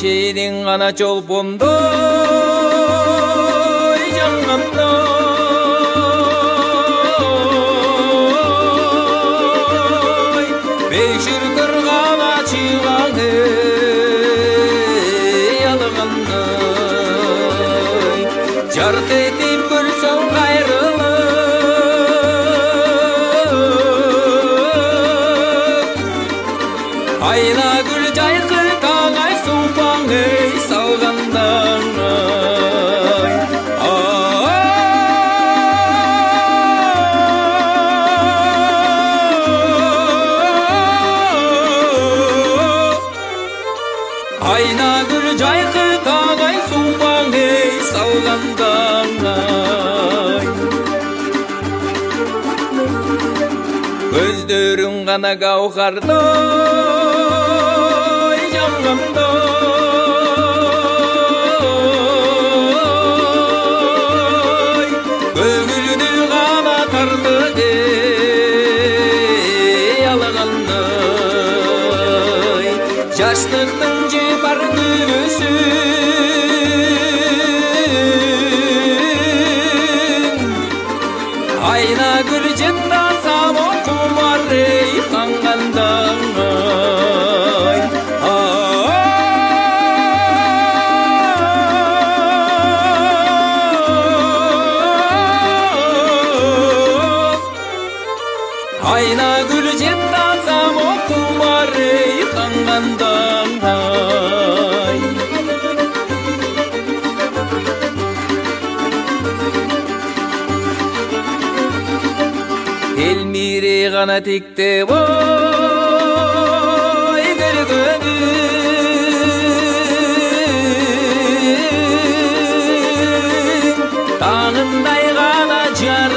Сенің ғана жолбомдой жаңғамдай бейшіркір ғана чиған алғандай жарқ етіп көрсең қайрылып айна гүл жайқы тағай супаң ей салғандай айна гүл жайқы тағай супаң ей салғандай көздерің ғана гауһардай жанғандай көгілді ғана тартты ей алғандай жаштықтың жепар гүлісің айна гүл жеттасам құмар ей қанғандай айна гүл жеттасам құмар ей қанғандай Элмире ғана тектеп ой көргенің таңындай ғана жар